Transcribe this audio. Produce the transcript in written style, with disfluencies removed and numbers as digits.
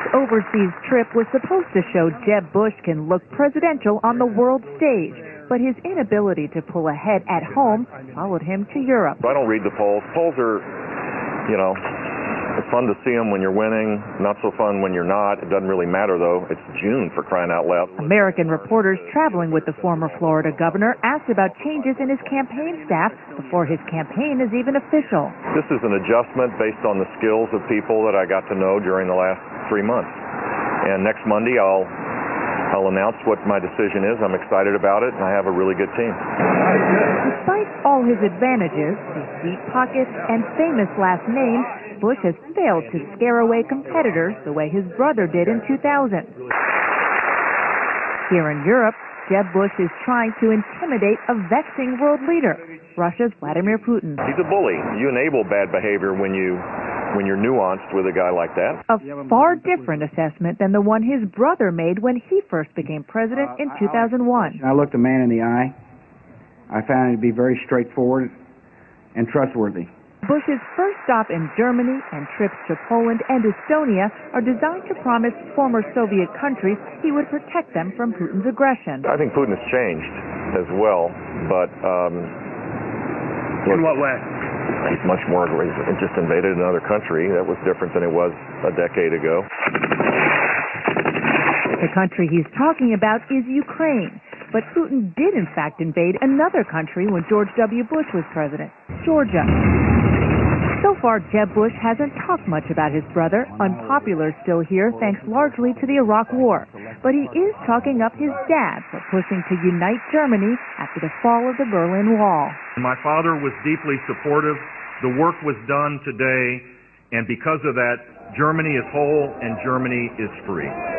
overseas trip was supposed to show Jeb Bush can look presidential on the world stage, but his inability to pull ahead at home followed him to Europe. I don't read the polls. Polls are, it's fun to see them when you're winning, not so fun when you're not. It doesn't really matter, though. It's June, for crying out loud. American reporters traveling with the former Florida governor asked about changes in his campaign staff before his campaign is even official. This is an adjustment based on the skills of people that I got to know during the last 3 months. And next Monday, I'll announce what my decision is. I'm excited about it, and I have a really good team. Despite all his advantages, his deep pockets, and famous last name, Bush has failed to scare away competitors the way his brother did in 2000. Here in Europe, Jeb Bush is trying to intimidate a vexing world leader, Russia's Vladimir Putin. He's a bully. You enable bad behavior when you're nuanced with a guy like that. A far different assessment than the one his brother made when he first became president in 2001. I looked a man in the eye. I found him to be very straightforward and trustworthy. Bush's first stop in Germany and trips to Poland and Estonia are designed to promise former Soviet countries he would protect them from Putin's aggression. I think Putin has changed as well, but in what way? He's much more aggressive. He just invaded another country. That was different than it was a decade ago. The country he's talking about is Ukraine. But Putin did, in fact, invade another country when George W. Bush was president, Georgia. So far, Jeb Bush hasn't talked much about his brother, unpopular still here thanks largely to the Iraq War. But he is talking up his dad for pushing to unite Germany after the fall of the Berlin Wall. My father was deeply supportive. The work was done today, and because of that, Germany is whole and Germany is free.